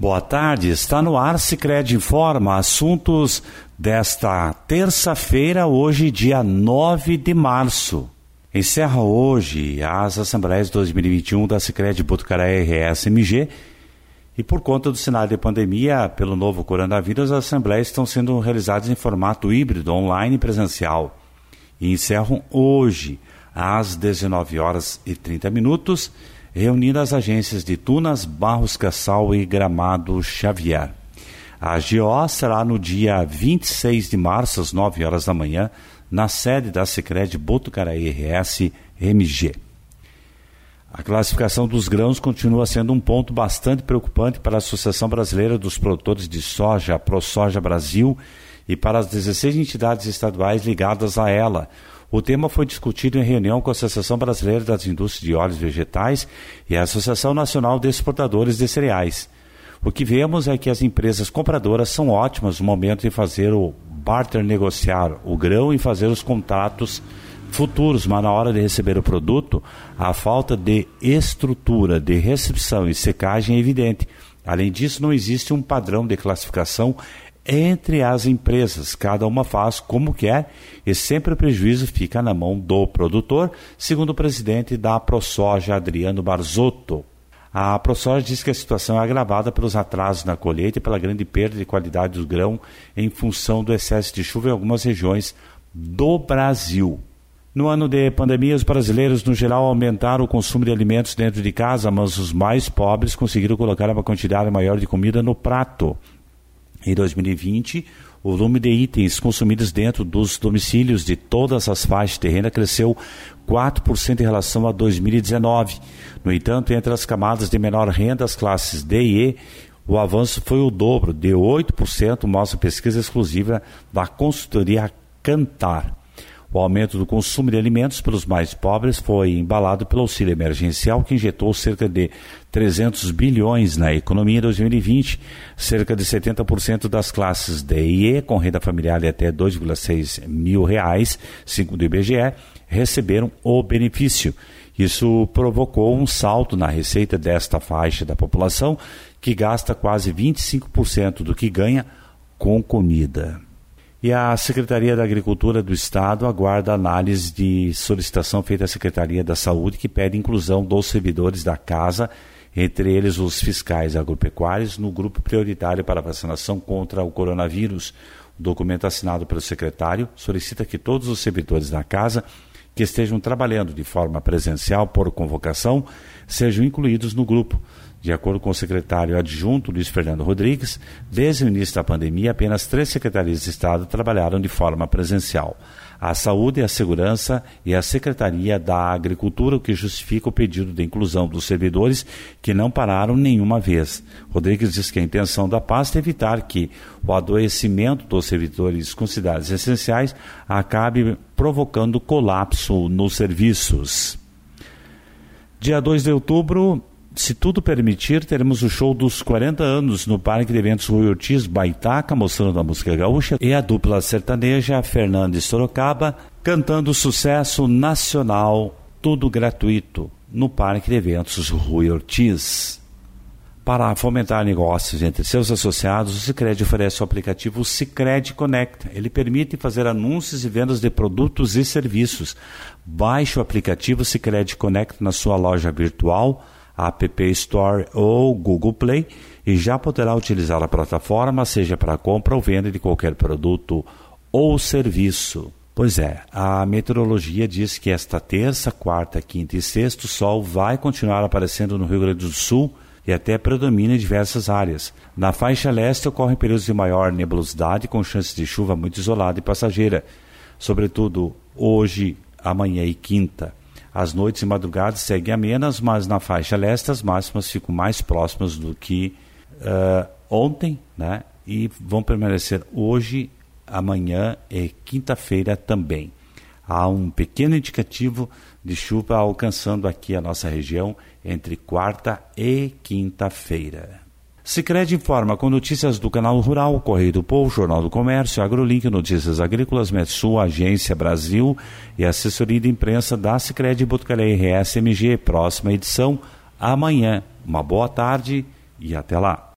Boa tarde, está no ar Sicredi Informa, assuntos desta terça-feira, hoje dia 9 de março. Encerra hoje as Assembleias 2021 da Sicredi Botucaraí RS-MG e por conta do cenário de pandemia pelo novo coronavírus, as Assembleias estão sendo realizadas em formato híbrido, online e presencial. E encerram hoje às 19h30, reunindo as agências de Tunas, Barros Cassal e Gramado Xavier. A AGO será no dia 26 de março, às 9 horas da manhã, na sede da Sicredi Botucaraí RS-MG. A classificação dos grãos continua sendo um ponto bastante preocupante para a Associação Brasileira dos Produtores de Soja, a ProSoja Brasil, e para as 16 entidades estaduais ligadas a ela. O tema foi discutido em reunião com a Associação Brasileira das Indústrias de Óleos Vegetais e a Associação Nacional de Exportadores de Cereais. O que vemos é que as empresas compradoras são ótimas no momento de fazer o barter, negociar o grão e fazer os contratos futuros, mas na hora de receber o produto, a falta de estrutura de recepção e secagem é evidente. Além disso, não existe um padrão de classificação entre as empresas, cada uma faz como quer e sempre o prejuízo fica na mão do produtor, segundo o presidente da ProSoja, Adriano Barzotto. A ProSoja diz que a situação é agravada pelos atrasos na colheita e pela grande perda de qualidade do grão em função do excesso de chuva em algumas regiões do Brasil. No ano de pandemia, os brasileiros, no geral, aumentaram o consumo de alimentos dentro de casa, mas os mais pobres conseguiram colocar uma quantidade maior de comida no prato. Em 2020, o volume de itens consumidos dentro dos domicílios de todas as faixas de renda cresceu 4% em relação a 2019. No entanto, entre as camadas de menor renda, as classes D e E, o avanço foi o dobro, de 8%, mostra a pesquisa exclusiva da consultoria Kantar. O aumento do consumo de alimentos pelos mais pobres foi embalado pelo auxílio emergencial, que injetou cerca de 300 bilhões na economia em 2020. Cerca de 70% das classes D e E, com renda familiar de até R$ 2,6 mil, segundo o IBGE, receberam o benefício. Isso provocou um salto na receita desta faixa da população, que gasta quase 25% do que ganha com comida. E a Secretaria da Agricultura do Estado aguarda análise de solicitação feita à Secretaria da Saúde, que pede inclusão dos servidores da casa, entre eles os fiscais agropecuários, no grupo prioritário para vacinação contra o coronavírus. O documento assinado pelo secretário solicita que todos os servidores da casa que estejam trabalhando de forma presencial por convocação sejam incluídos no grupo. De acordo com o secretário adjunto Luiz Fernando Rodrigues, desde o início da pandemia, apenas 3 secretarias de Estado trabalharam de forma presencial: a Saúde, a Segurança e a Secretaria da Agricultura, o que justifica o pedido de inclusão dos servidores que não pararam nenhuma vez. Rodrigues diz que a intenção da pasta é evitar que o adoecimento dos servidores considerados essenciais acabe provocando colapso nos serviços. Dia 2 de outubro, se tudo permitir, teremos o show dos 40 anos no Parque de Eventos Rui Ortiz, Baitaca, mostrando a música gaúcha, e a dupla sertaneja Fernandes Sorocaba, cantando sucesso nacional, tudo gratuito, no Parque de Eventos Rui Ortiz. Para fomentar negócios entre seus associados, o Sicredi oferece o aplicativo Sicredi Connect. Ele permite fazer anúncios e vendas de produtos e serviços. Baixe o aplicativo Sicredi Connect na sua loja virtual, App Store ou Google Play, e já poderá utilizar a plataforma, seja para compra ou venda de qualquer produto ou serviço. Pois é, a meteorologia diz que esta terça, quarta, quinta e sexta o sol vai continuar aparecendo no Rio Grande do Sul e até predomina em diversas áreas. Na faixa leste ocorrem períodos de maior nebulosidade com chances de chuva muito isolada e passageira, sobretudo hoje, amanhã e quinta. As noites e madrugadas seguem amenas, mas na faixa leste as máximas ficam mais próximas do que ontem, né? E vão permanecer hoje, amanhã e quinta-feira também. Há um pequeno indicativo de chuva alcançando aqui a nossa região entre quarta e quinta-feira. Sicredi informa com notícias do Canal Rural, Correio do Povo, Jornal do Comércio, AgroLink, Notícias Agrícolas, Metsul, Agência Brasil e assessoria de imprensa da Sicredi Botucaraí RS-MG. Próxima edição amanhã. Uma boa tarde e até lá.